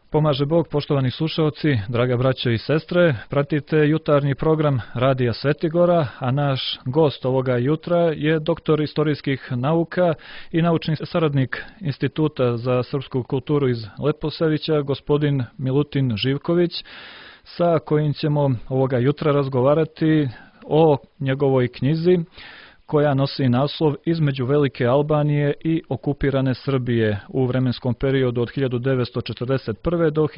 Pomaže Bog, poštovani slušalci, draga braćo i sestre, pratite jutarnji program Radija Svetigora, a naš gost ovoga jutra je doktor istorijskih nauka i naučni saradnik Instituta za srpsku kulturu iz Leposavića, gospodin Milutin Živković, sa kojim ćemo ovoga jutra razgovarati o njegovoj knjizi koja nosi naslov Između Velike Albanije i okupirane Srbije u vremenskom periodu od 1941. do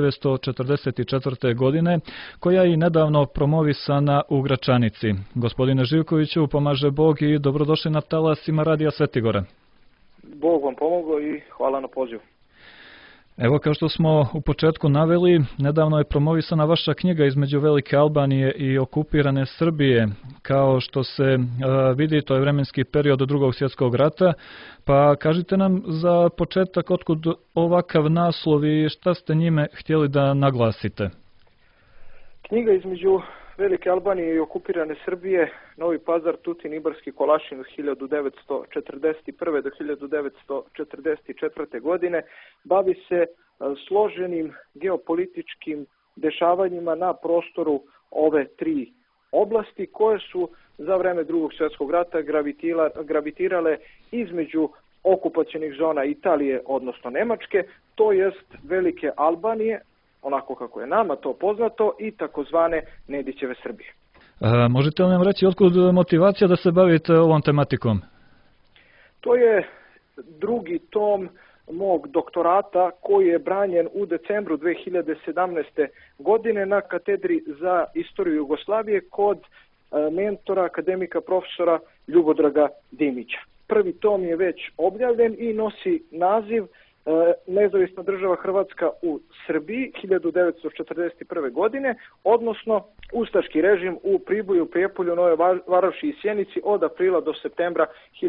1944. godine, koja je i nedavno promovisana u Gračanici. Gospodine Živkoviću, pomaže Bog i dobrodošli na talasima Radija Svetigora. Bog vam pomogao i hvala na pozivu. Evo, kao što smo u početku naveli, nedavno je promovisana vaša knjiga Između Velike Albanije i okupirane Srbije. Kao što se vidi, to je vremenski period od Drugog svjetskog rata, pa kažite nam za početak otkud ovakav naslov i šta ste njime htjeli da naglasite? Knjiga Između Velike Albanije i okupirane Srbije, Novi Pazar, Tutin, Ibarski, Kolašin od 1941. do 1944. godine, bavi se složenim geopolitičkim dešavanjima na prostoru ove tri oblasti koje su za vreme Drugog svjetskog rata gravitirale između okupacionih zona Italije, odnosno Nemačke, to jest Velike Albanije, onako kako je nama to poznato, i takozvane Nedićeve Srbije. Možete li nam reći otkud motivacija da se bavite ovom tematikom? To je drugi tom mog doktorata koji je branjen u decembru 2017. godine na katedri za istoriju Jugoslavije kod mentora, akademika, profesora Ljubodraga Dimića. Prvi tom je već objavljen i nosi naziv Nezavisna država Hrvatska u Srbiji 1941. godine, odnosno ustaški režim u Priboju, Prijepolju, Novoj Varoši i Sjenici od aprila do septembra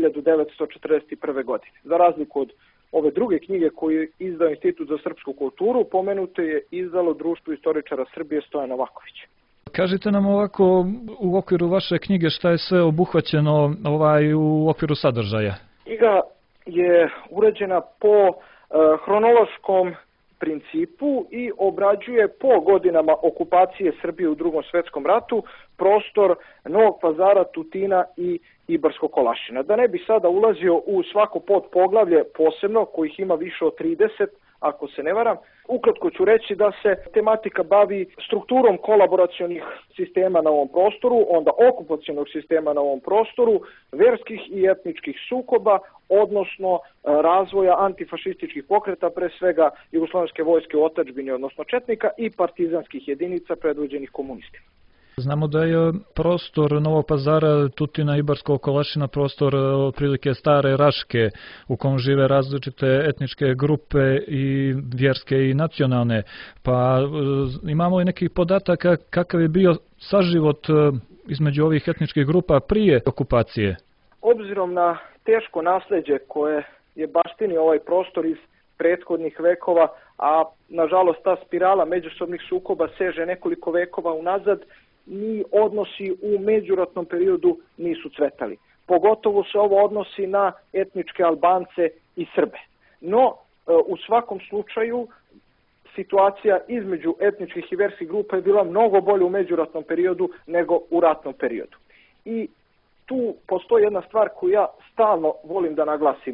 1941. godine. Za razliku od ove druge knjige koju je izdao Institut za srpsku kulturu, pomenuto je izdalo Društvo istoričara Srbije Stojan Novaković. Kažite nam ovako u okviru vaše knjige šta je sve obuhvaćeno u okviru sadržaja? Knjiga je urađena po hronološkom principu i obrađuje po godinama okupacije Srbije u Drugom svjetskom ratu prostor Novog Pazara, Tutina i Ibarskog Kolašina. Da ne bi sada ulazio u svako podpoglavlje posebno, kojih ima više od 30, ako se ne varam, ukratko ću reći da se tematika bavi strukturom kolaboracionih sistema na ovom prostoru, onda okupacionog sistema na ovom prostoru, verskih i etničkih sukoba, odnosno razvoja antifašističkih pokreta, pre svega jugoslovenske vojske u otadžbini, odnosno četnika, i partizanskih jedinica predvođenih komunistima. Znamo da je prostor Novog Pazara, Tutina, Ibarskog Kolašina prostor otprilike stare Raške u kom žive različite etničke grupe i vjerske i nacionalne. Pa imamo li nekih podataka kakav je bio saživot između ovih etničkih grupa prije okupacije? Obzirom na teško nasleđe koje je baštinio ovaj prostor iz prethodnih vekova, a nažalost ta spirala međusobnih sukoba seže nekoliko vekova unazad, ni odnosi u međuratnom periodu nisu cvetali. Pogotovo se ovo odnosi na etničke Albance i Srbe. No, u svakom slučaju, situacija između etničkih i verskih grupa je bila mnogo bolja u međuratnom periodu nego u ratnom periodu. I tu postoji jedna stvar koju ja stalno volim da naglasim.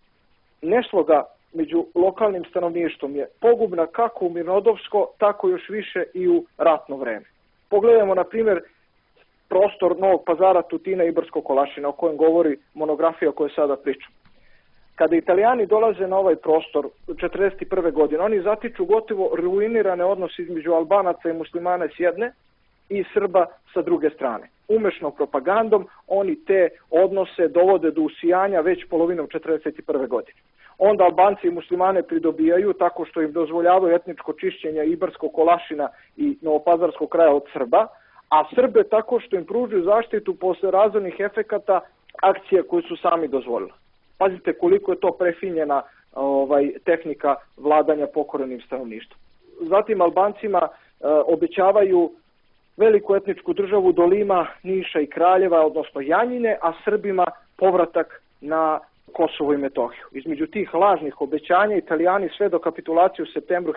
Nesloga među lokalnim stanovništvom je pogubna kako u mirnodopsko, tako još više i u ratno vreme. Pogledajmo, na primjer, prostor Novog Pazara, Tutina i Ibarskog Kolašina, o kojem govori monografija o kojoj sada pričam. Kada Italijani dolaze na ovaj prostor 1941. godine, oni zatiču gotovo ruinirane odnose između Albanaca i Muslimana s jedne i Srba sa druge strane. Umešnom propagandom oni te odnose dovode do usijanja već polovinom 1941. godine. Onda Albanci i Muslimane pridobijaju tako što im dozvoljavaju etničko čišćenje Ibarskog Kolašina i Novopazarskog kraja od Srba, a Srbe tako što im pružuju zaštitu posle razornih efekata akcije koje su sami dozvolili. Pazite koliko je to prefinjena tehnika vladanja pokorenim stanovništvom. Zatim Albancima obećavaju veliku etničku državu do Lima, Niša i Kraljeva, odnosno Janjine, a Srbima povratak na Kosovo i Metohiju. Između tih lažnih obećanja Italijani sve do kapitulacije u septembru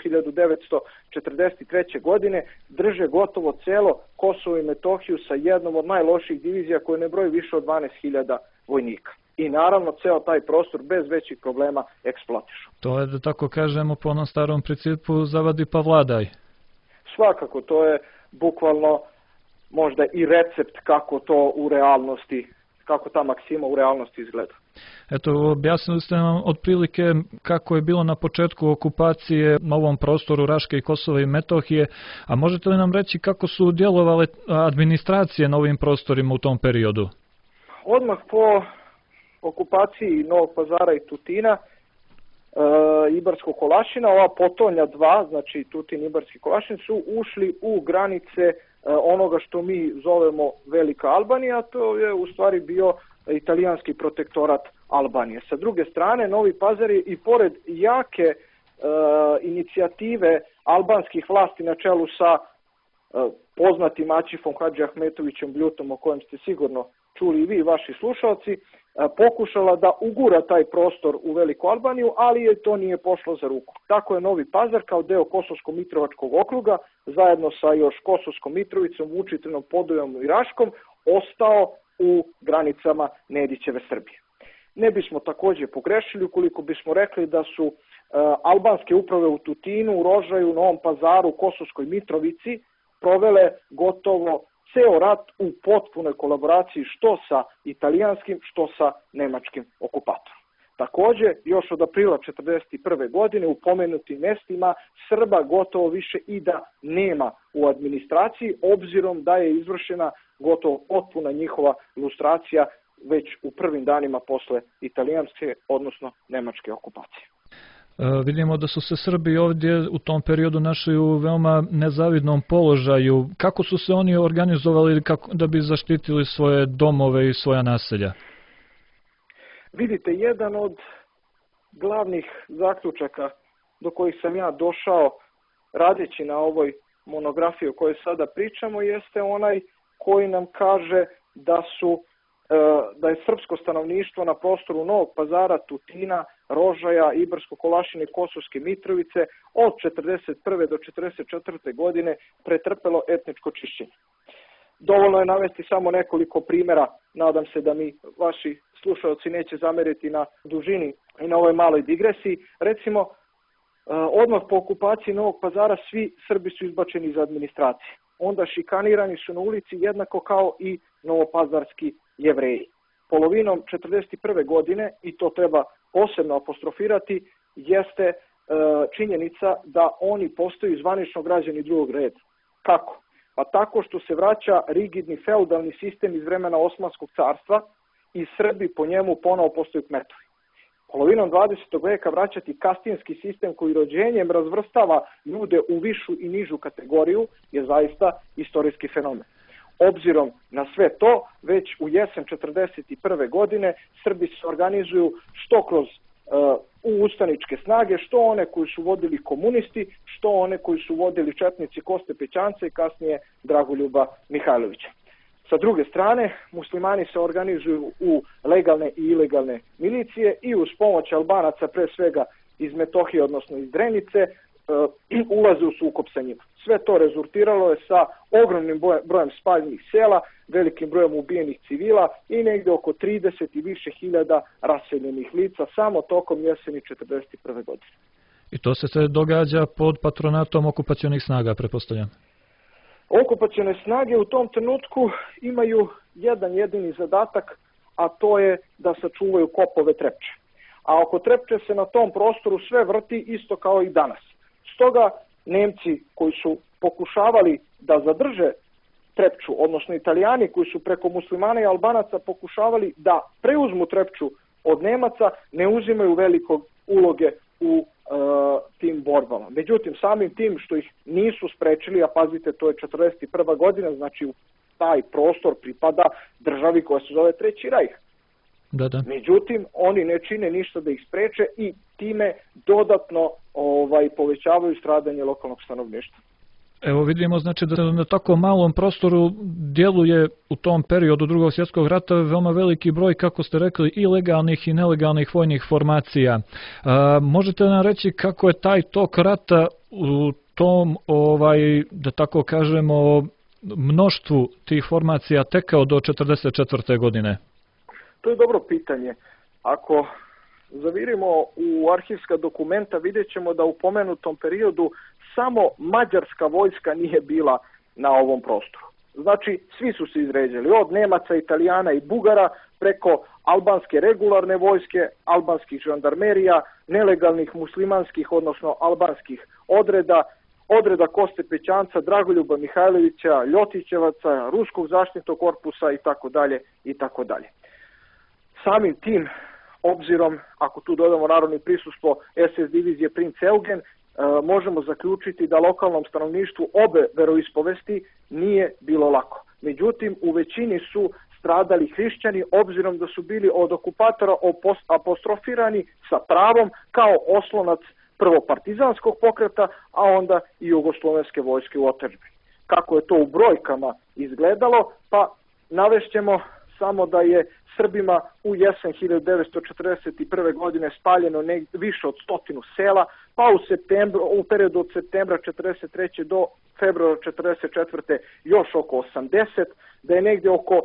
1943. godine drže gotovo celo Kosovo i Metohiju sa jednom od najloših divizija koje ne broji više od 12.000 vojnika. I naravno ceo taj prostor bez većih problema eksploatišu. To je, da tako kažemo, po onom starom principu zavadi pa vladaj. Svakako, to je bukvalno možda i recept kako to u realnosti, kako ta maksima u realnosti izgleda. Eto, objasnili ste nam otprilike kako je bilo na početku okupacije na ovom prostoru Raške i Kosova i Metohije, a možete li nam reći kako su djelovale administracije na ovim prostorima u tom periodu? Odmah po okupaciji Novog Pazara i Tutina, Ibarsko-Kolašina, ova potonja dva, znači Tutin i Ibarski Kolašin, su ušli u granice onoga što mi zovemo Velika Albanija, to je u stvari bio italijanski protektorat Albanije. Sa druge strane, Novi Pazar je i pored jake inicijative albanskih vlasti na čelu sa poznatim Aćifom Hadžiahmetovićem Bljutom, o kojem ste sigurno čuli i vi i vaši slušalci, pokušala da ugura taj prostor u Veliku Albaniju, ali je to nije pošlo za ruku. Tako je Novi Pazar kao deo Kosovsko-Mitrovačkog okruga, zajedno sa još Kosovskom Mitrovicom, Vučitrinom, Podujom i Raškom, ostao u granicama Nedićeve Srbije. Ne bismo također pogrešili ukoliko bismo rekli da su albanske uprave u Tutinu, Rožaju, Novom Pazaru, Kosovskoj Mitrovici provele gotovo ceo rat u potpunoj kolaboraciji što sa italijanskim, što sa nemačkim okupatorom. Također, još od aprila 1941. godine u pomenutim mestima Srba gotovo više i da nema u administraciji, obzirom da je izvršena gotovo potpuna njihova lustracija već u prvim danima posle italijanske, odnosno nemačke okupacije. Vidimo da su se Srbi ovdje u tom periodu našli u veoma nezavidnom položaju. Kako su se oni organizovali da bi zaštitili svoje domove i svoja naselja? Vidite, jedan od glavnih zaključaka do kojih sam ja došao radeći na ovoj monografiji o kojoj sada pričamo jeste onaj koji nam kaže da je srpsko stanovništvo na prostoru Novog Pazara, Tutina, Rožaja, Ibarsko-Kolašine i Kosovske Mitrovice od 1941. do 1944. godine pretrpelo etničko čišćenje. Dovoljno je navesti samo nekoliko primjera, nadam se da mi vaši slušalci neće zameriti na dužini i na ovoj maloj digresiji. Recimo, odmah po okupaciji Novog Pazara svi Srbi su izbačeni iz administracije. Onda šikanirani su na ulici jednako kao i novopazarski Jevreji. Polovinom 1941. godine, i to treba posebno apostrofirati, jeste činjenica da oni postaju zvanično građani drugog reda. Kako? Pa tako što se vraća rigidni feudalni sistem iz vremena Osmanskog carstva i Srbi po njemu ponovo postaju kmetovi. Polovinom 20. veka vraćati kastinski sistem koji rođenjem razvrstava ljude u višu i nižu kategoriju je zaista istorijski fenomen. Obzirom na sve to, već u jesen 1941. godine Srbi se organizuju što kroz ustaničke snage, što one koji su vodili komunisti, što one koji su vodili četnici Koste Pećanca i kasnije Dragoljuba Mihajlovića. Sa druge strane, muslimani se organizuju u legalne i ilegalne milicije i uz pomoć Albanaca, pre svega iz Metohije, odnosno iz Drenice, ulaze u sukob sa njima. Sve to rezultiralo je sa ogromnim brojem spaljenih sela, velikim brojem ubijenih civila i negdje oko 30 i više hiljada raseljenih lica samo tokom jeseni 1941. godine. I to se sve događa pod patronatom okupacionih snaga, pretpostavljam? Okupacione snage u tom trenutku imaju jedan jedini zadatak, a to je da sačuvaju kopove Trepče. A oko Trepče se na tom prostoru sve vrti isto kao i danas. Stoga Nemci koji su pokušavali da zadrže Trepču, odnosno Italijani koji su preko muslimana i Albanaca pokušavali da preuzmu Trepču od Nemaca, ne uzimaju velikog uloge u tim borbama. Međutim, samim tim što ih nisu sprečili, a pazite, to je 1941. godina, znači u taj prostor pripada državi koja se zove Treći rajh. Da. Međutim, oni ne čine ništa da ih spreče i time dodatno povećavaju stradanje lokalnog stanovništva. Evo vidimo znači da na tako malom prostoru djeluje u tom periodu Drugog svjetskog rata veoma veliki broj, kako ste rekli, i legalnih i nelegalnih vojnih formacija. Možete nam reći kako je taj tok rata u tom, da tako kažemo, mnoštvu tih formacija tekao do 1944. godine? To je dobro pitanje. Ako zavirimo u arhivska dokumenta, vidjet ćemo da u pomenutom periodu samo mađarska vojska nije bila na ovom prostoru. Znači, svi su se izređali, od Nemaca, Italijana i Bugara, preko albanske regularne vojske, albanskih žandarmerija, nelegalnih muslimanskih, odnosno albanskih odreda Koste Pećanca, Dragoljuba Mihajlovića, Ljotićevaca, Ruskog zaštitnog korpusa itd. itd. Samim tim, obzirom, ako tu dodamo narodno prisustvo SS divizije Princ Eugen, možemo zaključiti da lokalnom stanovništvu obe veroispovesti nije bilo lako. Međutim, u većini su stradali hrišćani, obzirom da su bili od okupatora apostrofirani sa pravom kao oslonac prvo partizanskog pokreta, a onda i jugoslovenske vojske u otadžbini. Kako je to u brojkama izgledalo, pa navešćemo samo da je Srbima u jesen 1941. godine spaljeno više od 100 sela, pa u periodu od septembra 1943. do februara 1944. još oko 80, da je negdje oko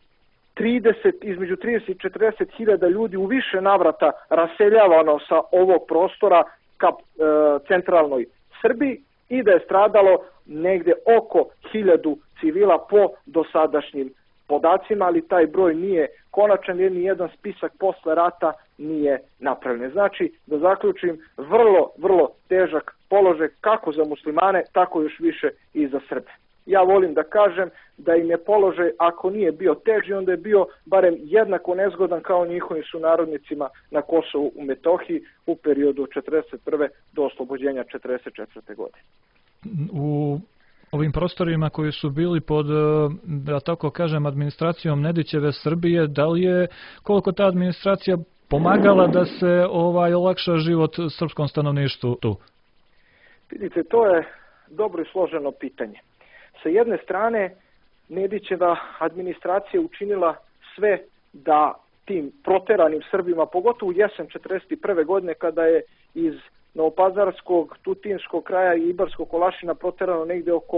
između 30 i 40 hiljada ljudi u više navrata raseljavano sa ovog prostora ka centralnoj Srbiji i da je stradalo negdje oko 1000 civila po dosadašnjim podacima, ali taj broj nije konačan jer nijedan spisak posle rata nije napravljen. Znači, da zaključim, vrlo težak položaj kako za muslimane, tako još više i za Srbe. Ja volim da kažem da im je položaj, ako nije bio teži, onda je bio barem jednako nezgodan kao njihovim sunarodnicima na Kosovu u Metohiji u periodu od 1941. do oslobođenja 1944. godine. U ovim prostorima koji su bili pod, da tako kažem, administracijom Nedićeve Srbije, da li je, koliko ta administracija pomagala da se olakša život srpskom stanovništvu tu? Vidite, to je dobro i složeno pitanje. Sa jedne strane, Nedićeva administracija učinila sve da tim proteranim Srbima, pogotovo u jesen 1941. godine, kada je iz Novopazarskog, Tutinskog kraja i Ibarskog Kolašina proterano negdje oko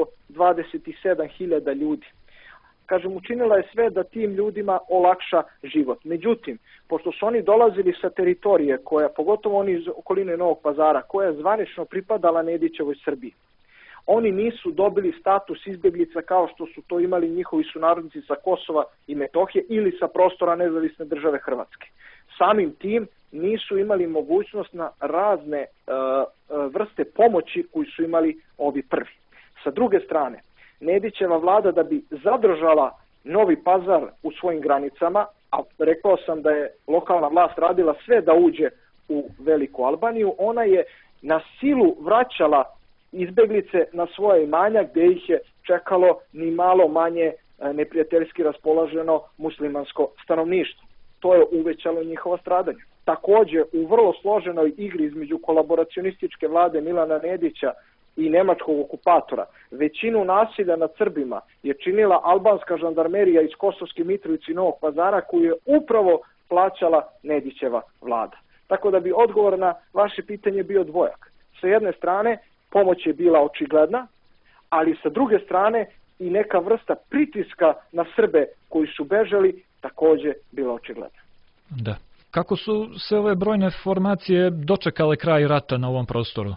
27.000 ljudi. Kažem, učinila je sve da tim ljudima olakša život. Međutim, pošto su oni dolazili sa teritorije, pogotovo oni iz okoline Novog Pazara, koja je zvanično pripadala Nedićevoj Srbiji, oni nisu dobili status izbjeglica kao što su to imali njihovi sunarodnici sa Kosova i Metohije ili sa prostora nezavisne države Hrvatske. Samim tim nisu imali mogućnost na razne vrste pomoći koji su imali ovi prvi. Sa druge strane, Nedićeva vlada, da bi zadržala Novi Pazar u svojim granicama, a rekao sam da je lokalna vlast radila sve da uđe u Veliku Albaniju, ona je na silu vraćala izbjeglice na svoje imanja gdje ih je čekalo ni malo manje neprijateljski raspoloženo muslimansko stanovništvo. To je uvećalo njihova stradanja. Također, u vrlo složenoj igri između kolaboracionističke vlade Milana Nedića i nemačkog okupatora, većinu nasilja nad Srbima je činila albanska žandarmerija iz Kosovske Mitrovice i Novog Pazara, koju je upravo plaćala Nedićeva vlada. Tako da bi odgovor na vaše pitanje bio dvojak. Sa jedne strane, pomoć je bila očigledna, ali sa druge strane i neka vrsta pritiska na Srbe koji su bežali također bila očigledna. Da. Kako su se ove brojne formacije dočekale kraj rata na ovom prostoru?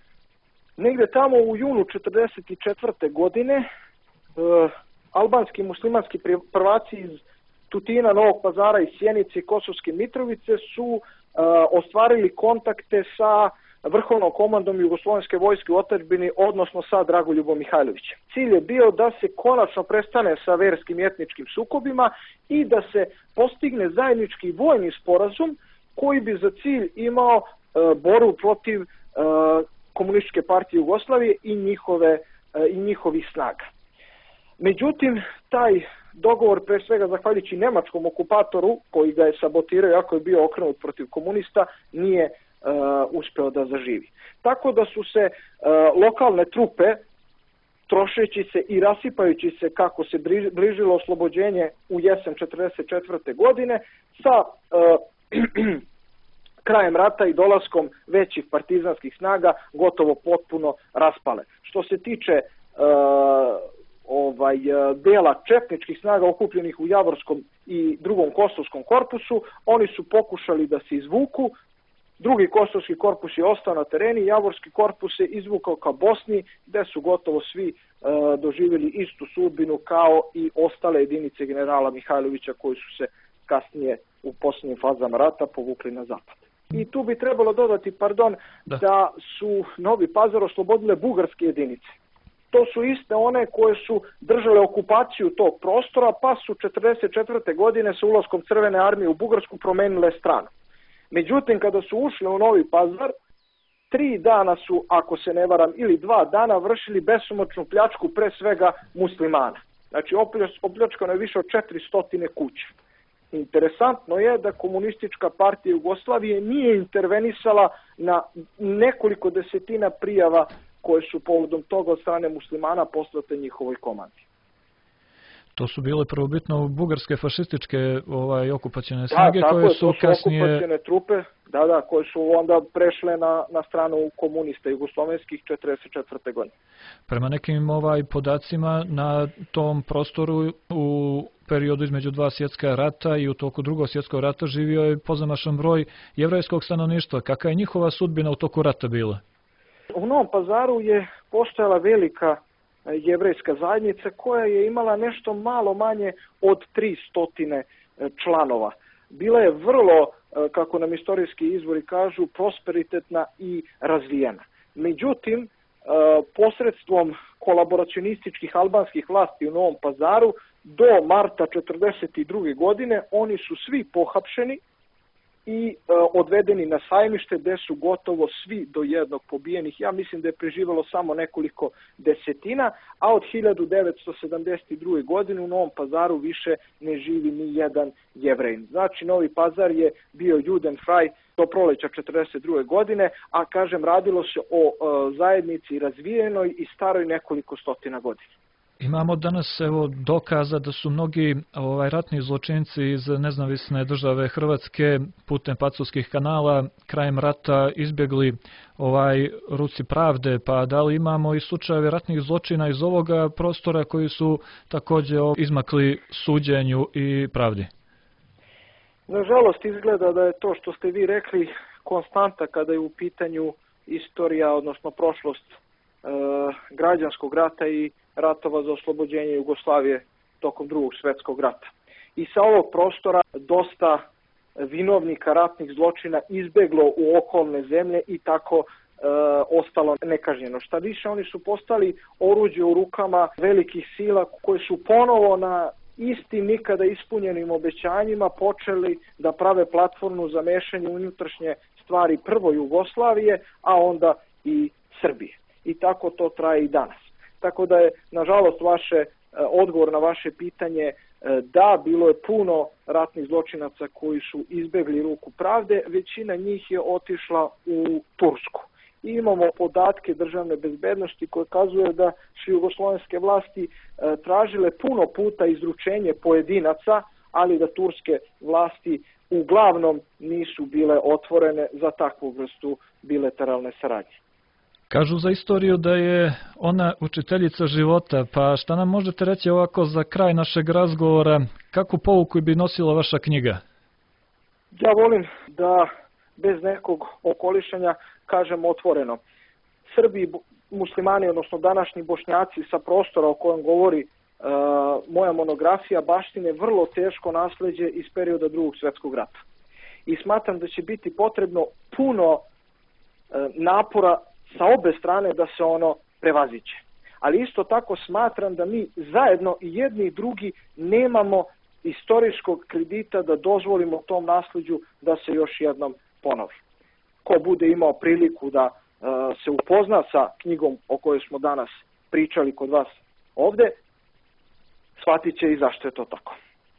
Negdje tamo u junu 1944. godine albanski muslimanski prvaci iz Tutina, Novog Pazara i Sjenice i Kosovske Mitrovice su ostvarili kontakte sa vrhovnom komandom Jugoslovenske vojske u otadžbini, odnosno sa Dragoljubom Mihajlovićem. Cilj je bio da se konačno prestane sa verskim i etničkim sukobima i da se postigne zajednički vojni sporazum koji bi za cilj imao borbu protiv Komunističke partije Jugoslavije i njihovih snaga. Međutim, taj dogovor, pre svega zahvaljujući nemačkom okupatoru koji ga je sabotirao, iako je bio okrenut protiv komunista, nije uspeo da zaživi. Tako da su se lokalne trupe trošeći se i rasipajući se kako se bližilo oslobođenje u jesen 1944. godine sa krajem rata i dolaskom većih partizanskih snaga gotovo potpuno raspale. Što se tiče dela četničkih snaga okupljenih u Javorskom i drugom Kosovskom korpusu, oni su pokušali da se izvuku. Drugi Kosovski korpus je ostao na tereni, Javorski korpus se izvukao ka Bosni, gde su gotovo svi doživjeli istu sudbinu kao i ostale jedinice generala Mihajlovića koji su se kasnije u posljednjim fazama rata povukli na zapad. I tu bi trebalo dodati, da su Novi Pazar oslobodile bugarske jedinice. To su iste one koje su držale okupaciju tog prostora, pa su 1944. godine sa ulaskom Crvene armije u Bugarsku promenile stranu. Međutim, kada su ušli u Novi Pazar, 3 dana su, ako se ne varam, ili 2 dana vršili besomučnu pljačku pre svega muslimana. Znači, opljačkano je više od 400 kuća. Interesantno je da Komunistička partija Jugoslavije nije intervenisala na nekoliko desetina prijava koje su povodom toga od strane muslimana poslate njihovoj komandi. To su bile prvobitno bugarske fašističke okupacione snage koje su kasnije... okupacione trupe, koje su onda prešle na stranu komunista jugoslovenskih 1944. godine. Prema nekim podacima na tom prostoru u periodu između 2 svjetska rata i u toku 2. svjetskog rata živio je pozamašan broj jevrejskog stanovništva. Kakva je njihova sudbina u toku rata bila? U Novom Pazaru je postojala velika jevrejska zajednica koja je imala nešto malo manje od 300 članova. Bila je vrlo, kako nam istorijski izvori kažu, prosperitetna i razvijena. Međutim, posredstvom kolaboracionističkih albanskih vlasti u Novom Pazaru do marta 1942. godine oni su svi pohapšeni i odvedeni na sajmište gde su gotovo svi do jednog pobijenih. Ja mislim da je preživelo samo nekoliko desetina, a od 1972. godine u Novom Pazaru više ne živi ni jedan Jevrejin. Znači, Novi Pazar je bio Judenfrei do proleća 1942. godine, a kažem, radilo se o zajednici razvijenoj i staroj nekoliko stotina godina. Imamo danas dokaza da su mnogi ratni zločinci iz nezavisne države Hrvatske putem pacovskih kanala krajem rata izbjegli ruci pravde, pa da li imamo i slučajeve ratnih zločina iz ovoga prostora koji su također izmakli suđenju i pravdi? Nažalost, izgleda da je to što ste vi rekli konstanta kada je u pitanju istorija, odnosno prošlost građanskog rata i ratova za oslobođenje Jugoslavije tokom 2. svjetskog rata. I sa ovog prostora dosta vinovnika ratnih zločina izbeglo u okolne zemlje i tako ostalo nekažnjeno. Šta više, oni su postali oruđe u rukama velikih sila koji su ponovo na istim nikada ispunjenim obećanjima počeli da prave platformu za mešanje unutrašnje stvari prvo Jugoslavije, a onda i Srbije. I tako to traje i danas. Tako da je, nažalost, odgovor na vaše pitanje da, bilo je puno ratnih zločinaca koji su izbegli ruku pravde, većina njih je otišla u Tursku. I imamo podatke državne bezbednosti koje kazuje da su jugoslovenske vlasti tražile puno puta izručenje pojedinaca, ali da turske vlasti uglavnom nisu bile otvorene za takvu vrstu bilateralne saradnje. Kažu za istoriju da je ona učiteljica života, pa šta nam možete reći ovako za kraj našeg razgovora, kakvu pouku bi nosila vaša knjiga? Ja volim da bez nekog okolišanja kažem otvoreno. Srbi, muslimani, odnosno današnji Bošnjaci sa prostora o kojem govori moja monografija baštine vrlo teško nasleđe iz perioda 2. svjetskog rata. I smatram da će biti potrebno puno napora sa obe strane da se ono prevaziđe. Ali isto tako smatram da mi zajedno i jedni i drugi nemamo istorijskog kredita da dozvolimo tom nasleđu da se još jednom ponovi. Ko bude imao priliku da se upozna sa knjigom o kojoj smo danas pričali kod vas ovde, shvatit će i zašto je to tako.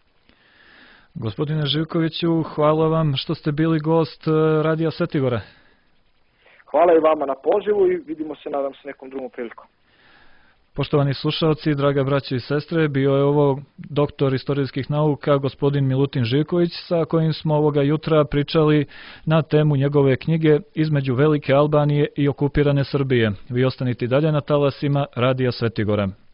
Gospodine Živkoviću, hvala vam što ste bili gost Radija Svetigora. Hvala i vama na pozivu i vidimo se, nadam se, nekom drugom prilikom. Poštovani slušalci, draga braće i sestre, bio je ovo doktor istorijskih nauka gospodin Milutin Živković, sa kojim smo ovoga jutra pričali na temu njegove knjige Između Velike Albanije i okupirane Srbije. Vi ostanite dalje na talasima Radija Svetigora.